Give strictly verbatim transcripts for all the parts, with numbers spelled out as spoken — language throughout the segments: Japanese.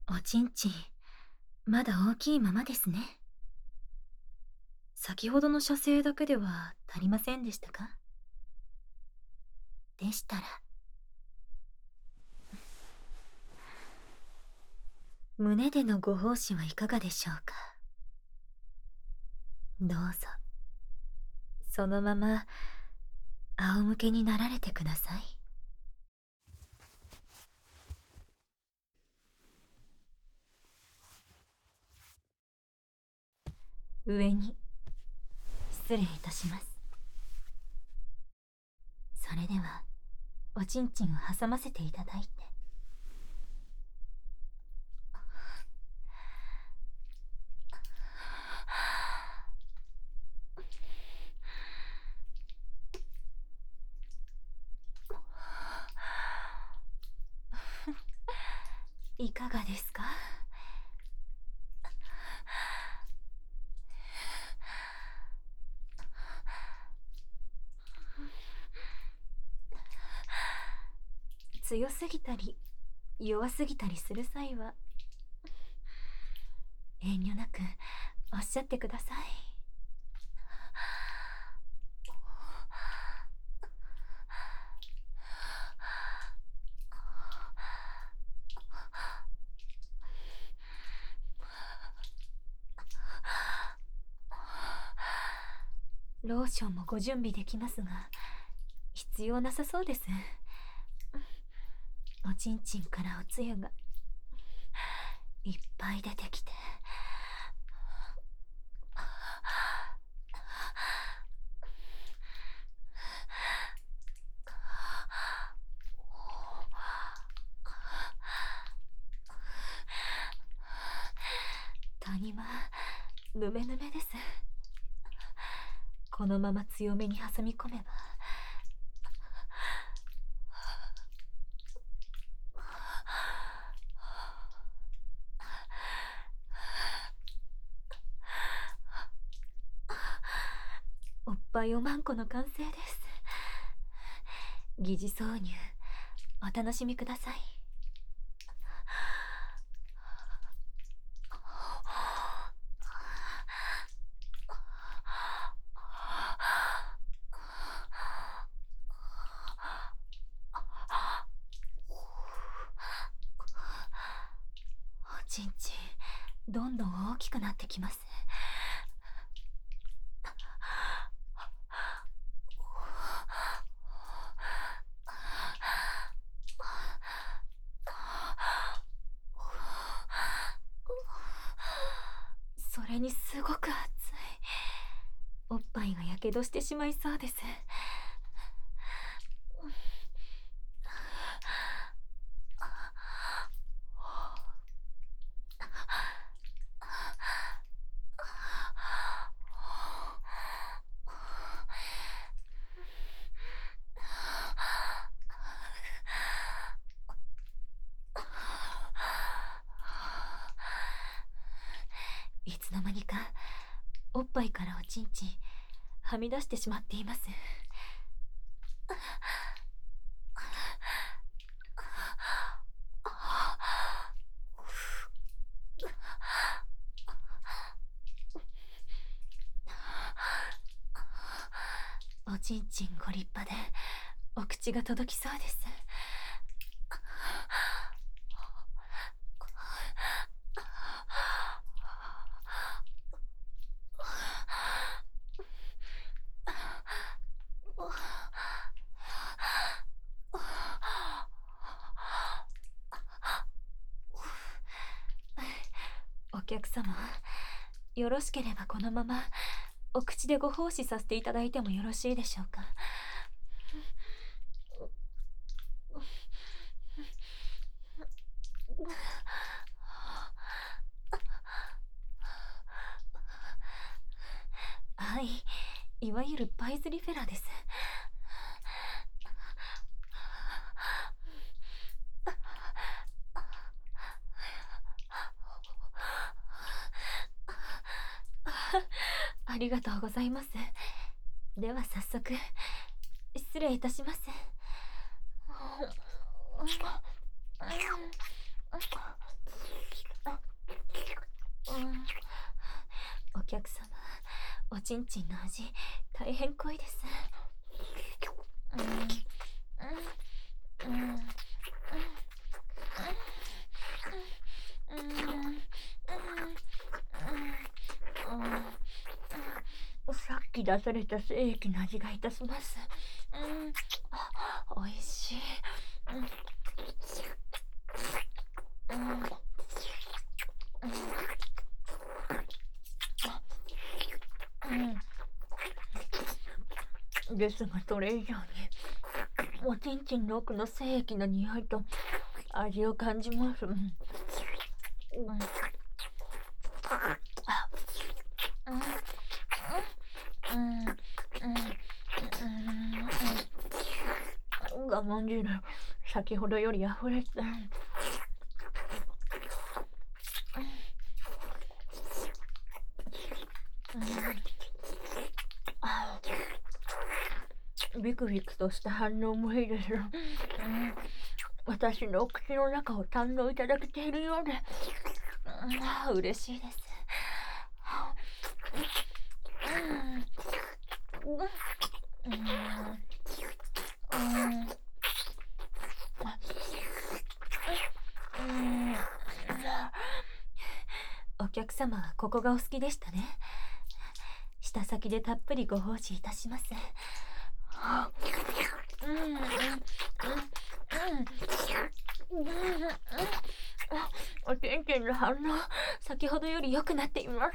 おちんちん、まだ大きいままですね。先ほどの射精だけでは足りませんでしたか？でしたら、胸でのご奉仕はいかがでしょうか？どうぞ、そのまま仰向けになられてください。上に失礼いたします。それではおちんちんを挟ませていただいて。いかがですか？強すぎたり弱すぎたりする際は遠慮なくおっしゃってください。ローションもご準備できますが、必要なさそうです。おちんちんからおつゆがいっぱい出てきて。谷間、ぬめぬめです。このまま強めに挟み込めば、おっぱいおまんこの完成です。疑似挿入、お楽しみください。おちんちん、どんどん大きくなってきます。それにすごく熱い。おっぱいがやけどしてしまいそうです。いつの間にかおっぱいからおちんちんはみ出してしまっています。おちんちんご立派でお口が届きそうです。お客様、よろしければこのままお口でご奉仕させていただいてもよろしいでしょうか？はい、いわゆるパイズリフェラです。ありがとうございます。では早速失礼いたします。 おちんちんの味大変濃いです。うんうんうんさっき出された精液の味がいたします。うん、あ、おいしい。うん、うん、うん、ですがそれ以上におちんちんの奥の精液の匂いと味を感じます。うん、うん、うん、うん、うん、我慢汁先ほどより溢れて、ビクビクとした反応もいいです。うん、私のお口の中を堪能いただけているようで、うん、嬉しいです。うん、うん、うん、お客様はここがお好きでしたね。舌先でたっぷりご奉仕いたします。うんうんうんうんおちんちんの反応先ほどより良くなっています。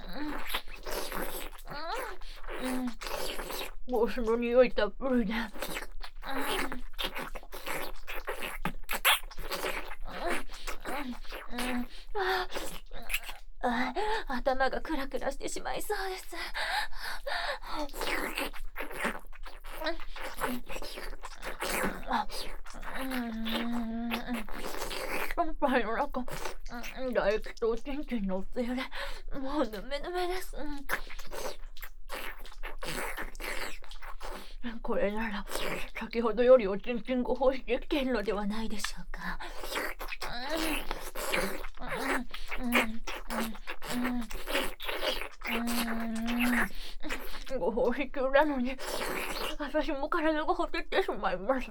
帽子の匂いたっぷりで、あ頭がクラクラしてしまいそうです。おっぱいの中、唾液とおちんちんのおつゆでもうぬめぬめです。これなら先ほどよりおちんちんご奉仕できているのではないでしょうか。ご奉仕中なのに私も体がほてってしまいます。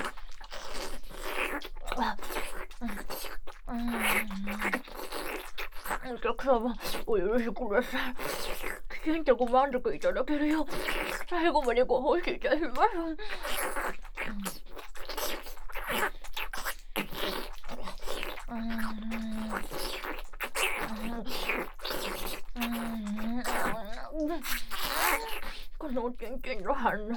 お客様お許しください。きちんとご満足いただけるよう最後までご奉仕いたします。このおちんちんの反応、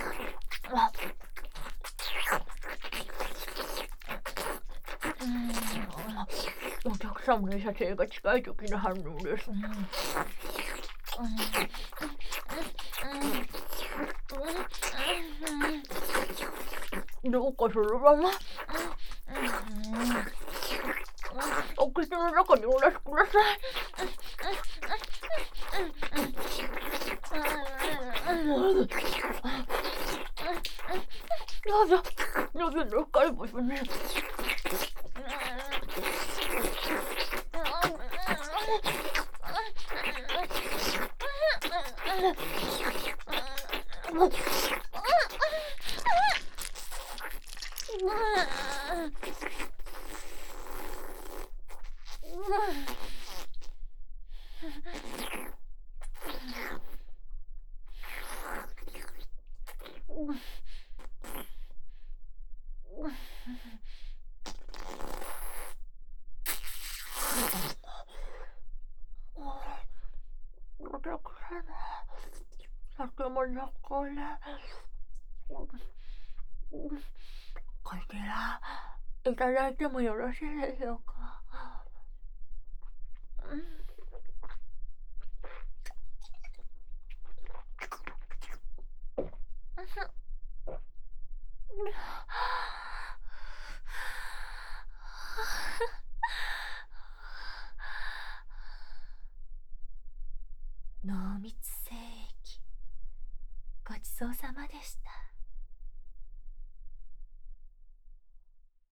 お客様の射精が近い時の反応です。どうかそのままお口の中にお出しください。どうぞどうぞの深い場所に。酒もなこれこちらいただいてもよろしいでしょうか。濃密精液ごちそうさまでした。